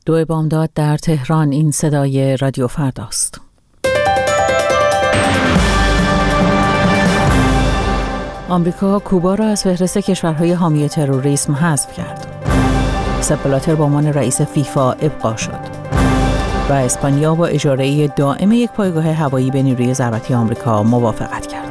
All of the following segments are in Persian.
2 بامداد در تهران. این صدای رادیو فرداست. آمریکا کوبا را از فهرست کشورهای حامی تروریسم حذف کرد. سپ بلاتر به عنوان رئیس فیفا ابقا شد. و اسپانیا با اجاره دائم یک پایگاه هوایی به نیروی ضربتی آمریکا موافقت کرد.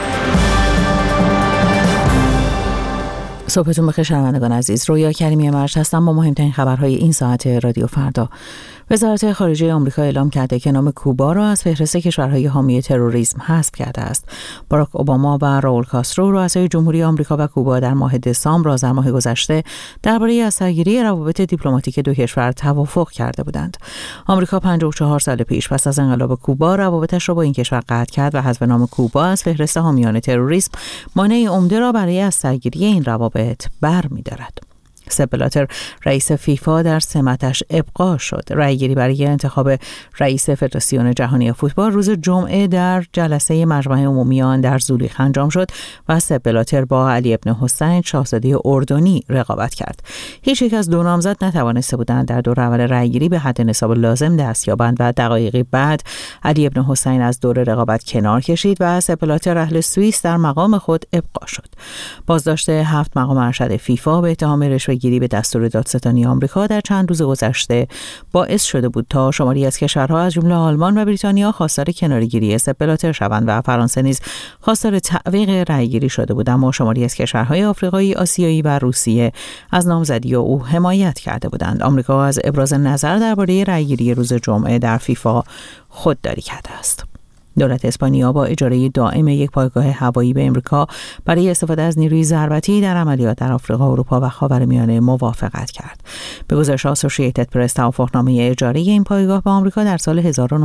صبحتون بخیر شنوندگان عزیز. رویا کریمی مرج هستم با مهمترین خبرهای این ساعت رادیو فردا. وزارت خارجه آمریکا اعلام کرده که نام کوبا را از فهرست کشورهای حامی تروریسم حذف کرده است. باراک اوباما و راول کاسترو رؤسای جمهوری آمریکا و کوبا در ماه دسامبر آذر ماه گذشته درباره از سرگیری روابط دیپلماتیک دو کشور توافق کرده بودند. آمریکا 54 سال پیش پس از انقلاب کوبا روابطش را با این کشور قطع کرد و حذف نام کوبا از فهرست حامیان تروریسم مانع عمده را برای از سرگیری این روابط برمی‌دارد. سپ بلاتر رئیس فیفا در سمتش ابقا شد. رأیگیری برای انتخاب رئیس فدراسیون جهانی فوتبال روز جمعه در جلسه مجمع عمومی آن در زوریخ انجام شد و سپ بلاتر با علی ابن حسین شاهزاده اردنی رقابت کرد. هیچ یک از دو نامزد نتوانسته بودند در دور اول رأیگیری به حد نصاب لازم دست یابند و دقایقی بعد علی ابن حسین از دور رقابت کنار کشید و سپ بلاتر اهل سوئیس در مقام خود ابقا شد. بازداشت 7 مقام ارشد فیفا به اتهام رشوه‌گیری به دستور دادستانی آمریکا در چند روز گذشته باعث شده بود تا شماری از کشورها از جمله آلمان و بریتانیا خواستار کناره‌گیری سپ بلاتر شوند و فرانسه نیز خواستار تعویق رأیگیری شده بود، اما شماری از کشورهای آفریقایی، آسیایی و روسیه از نامزدی او حمایت کرده بودند. آمریکا از ابراز نظر درباره رأیگیری روز جمعه در فیفا خودداری کرده است. دولت اسپانیا با اجاره دائم یک پایگاه هوایی به امریکا برای استفاده از نیروی ضربتی در عملیات در آفریقا، اروپا و خاورمیانه موافقت کرد. به گزارش آسوشییتد پرس توافقنامه اجاره این پایگاه به آمریکا در سال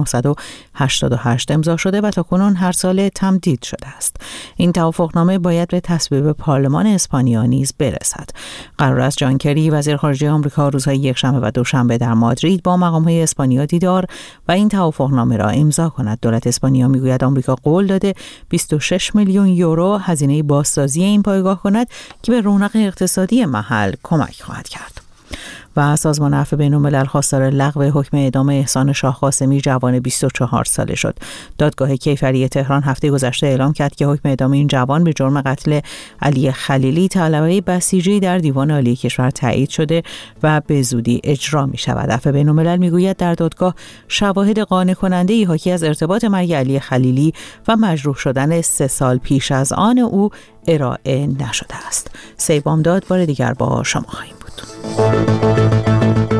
1988 امضا شده و تاکنون هر سال تمدید شده است. این توافقنامه باید به تصویب پارلمان اسپانیا نیز برسد. قرار است جان کری وزیر خارجه آمریکا روزهای یکشنبه و دوشنبه در مادرید با مقام‌های اسپانیا دیدار و این توافقنامه را امضا کند. دولت اسپانیا میگوید آمریکا قول داده 26 میلیون یورو هزینه بازسازی این پایگاه کند که به رونق اقتصادی محل کمک خواهد کرد. و سازمان عفو بین‌الملل خواستار لغو حکم اعدام احسان شاه قاسمی جوان 24 ساله شد. دادگاه کیفری تهران هفته گذشته اعلام کرد که حکم اعدام این جوان به جرم قتل علی خلیلی طلبه بسیجی در دیوان عالی کشور تایید شده و به زودی اجرا می شود. عفو بین‌الملل میگوید در دادگاه شواهد قانع کننده‌ای حاکی از ارتباط مرگ علی خلیلی و مجروح شدن 3 سال پیش از آن او ارائه نشده است. 3 بامداد بار دیگر با شما خواهیم بود.